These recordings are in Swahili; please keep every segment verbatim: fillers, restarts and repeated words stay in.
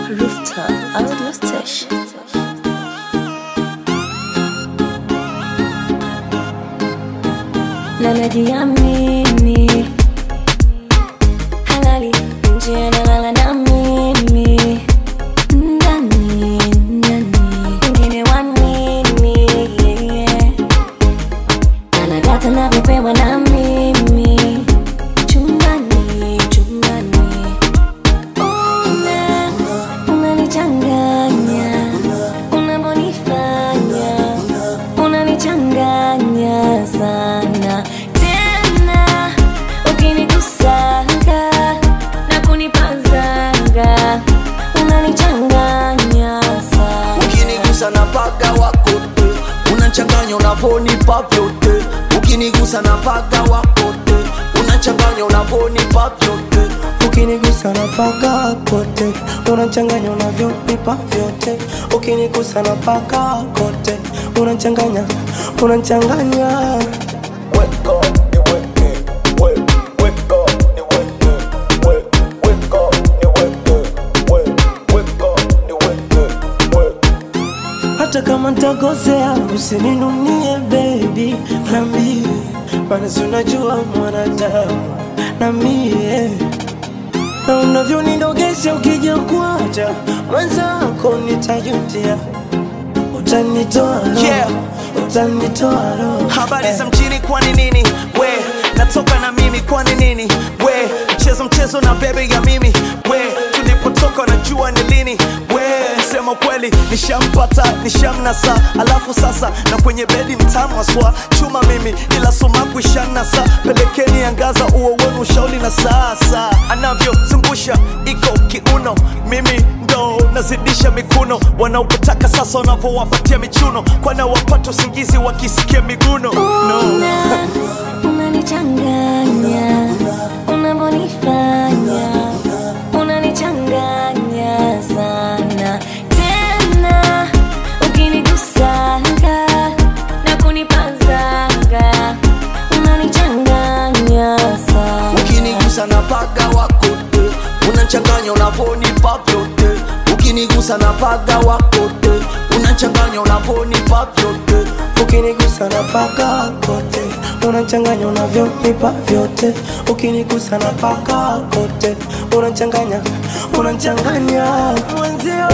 Rooftop Audio Station. Na najiamini halali nje nalala na mimi ndani ndani ingine wanini yeah. Na nagata na kupewa na mimi chumbani chumbani una unanichanganya unabonifanya unanichanganya sana tena ukinikusanga na kunipazanga unanichanganya sana ukinigusa na paga wako te unachanganya unavonipa vyote ukinigusa na paga wako te unachanganya unavonipa vyote ukinigusa na paga wako te unachanganya unavyonipa vyote ukinigusa na paga wako te unachanganya unachanganya wake up ni wake wake wake up ni wake wake wake up ni wake wake wake up ni wake wake hata kama ntakosea usininunie baby na mie bana si unajua mwanadamu na mie na unavyonidogesha ukija kuacha mwenzako nitajutia utanitoa yeah. utanitoa roho habari za mjini kwani nini we natoka na mimi kwani nini we mchezo mchezo na bebe ya mimi we tulipotoka najua ni lini we sema kweli nishampata nishamnasa alafu sasa na kwenye bedi mtamu aswa chuma mimi ila sumaku ishanasa pelekeni angaza uo wenu ushauli na sasa anavyozungusha iko kiuno mimi ndo nazidisha mikuno wanaopotaka sasa wanavyowapatia michuno kwana wapata usingizi wakisikia miguno no. Unanichanganya unabonifanya unanichanganya sana tena ukinigusanga na kunipazanga unanichanganya sana ukinigusa na paga wako te unachanganya unavonipa vyote ukinigusa na paga wako te unachanganya unavonipa vyote ukinigusa na paga wako te unachanganya unavyonipa vyote ukinigusa na paga wako te unachanganya unachanganya mwenzio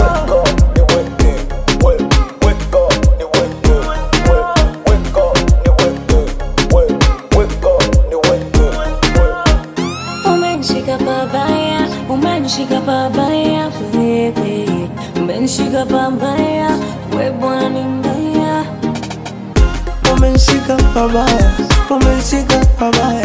umenishika pabaya umenishika pabaya wewe umenishika pabaya we bwana ni mbaya umenishika pabaya umenishika pabaya